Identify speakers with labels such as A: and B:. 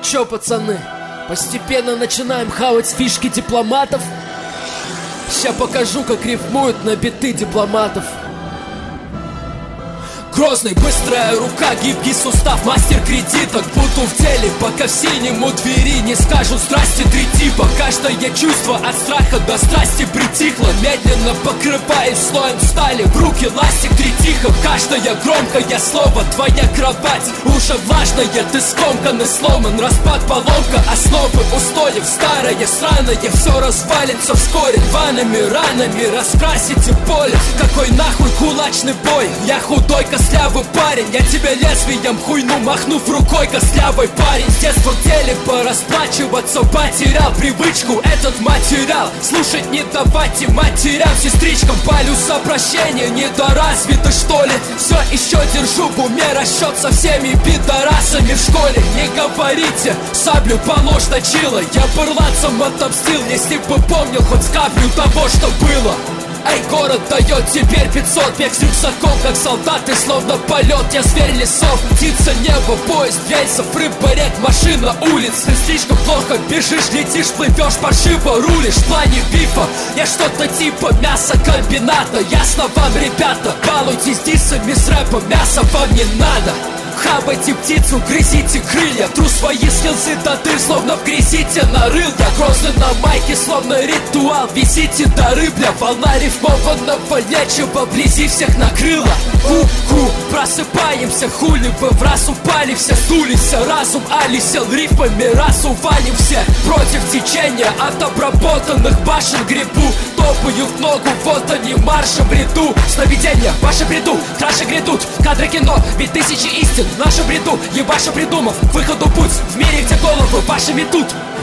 A: Чё, пацаны, постепенно начинаем хавать фишки дипломатов? Ща покажу, как рифмуют на биты дипломатов. Грозный, быстрая рука, гибкий сустав, мастер кредиток. Буду в деле, пока в синему двери не скажут здрасте три типа. Каждое чувство от страха до страсти притихло, медленно покрываясь слоем стали. В руки ластик третихов, каждое громкое слово. Твоя кровать уже влажная, ты скомкан и сломан. Распад, поломка, основы устоев. Старое, сраное, все развалится вскоре. Рваными ранами раскрасите поле. Какой нахуй кулачный бой? Я худой, костлявый парень, я тебя лезвием хуйну махнув рукой, костлявый парень. С детства в деле порасплачиваться, потерял привычку этот материал слушать, не давайте матерям, сестричкам. Полюс обращения недоразвиты, что ли? Все еще держу в уме расчет со всеми пидорасами в школе. Не говорите, саблю положь точила. Я пырлацам отомстил, если бы помнил хоть каплю того, что было. Эй, город дает теперь 500, бег с рюкзаком, как солдаты, словно полет. Я зверь лесов, птица неба, поезд рельсов, рыба рек, машина улиц. Ты слишком плохо бежишь, летишь, плывешь, паршиво рулишь. В плане бифа я что-то типа мясокомбината. Ясно вам, ребята, балуйтесь дисами с рэпом, мяса вам не надо. Хавайте птицу, грызите крылья, тру свои скилзы до дыр, словно в грязите нарыл. Я грозный на майке, словно ритуал, висите до рыбля. Волна рифмованного лечива вблизи всех накрыла. Ку-ку, просыпаемся, хули вы в раз упали, все сдулись, разум алисел рифмами, раз уваlim все. Против течения от обработанных башен грибу, топаю в ногу, вот они маршем в ряду. Сновидения, ваши бреду, краши грядут, кадры кино, ведь тысячи истин в нашем бреду, ебаша придумав выходу путь в мире, где головы ваши метут.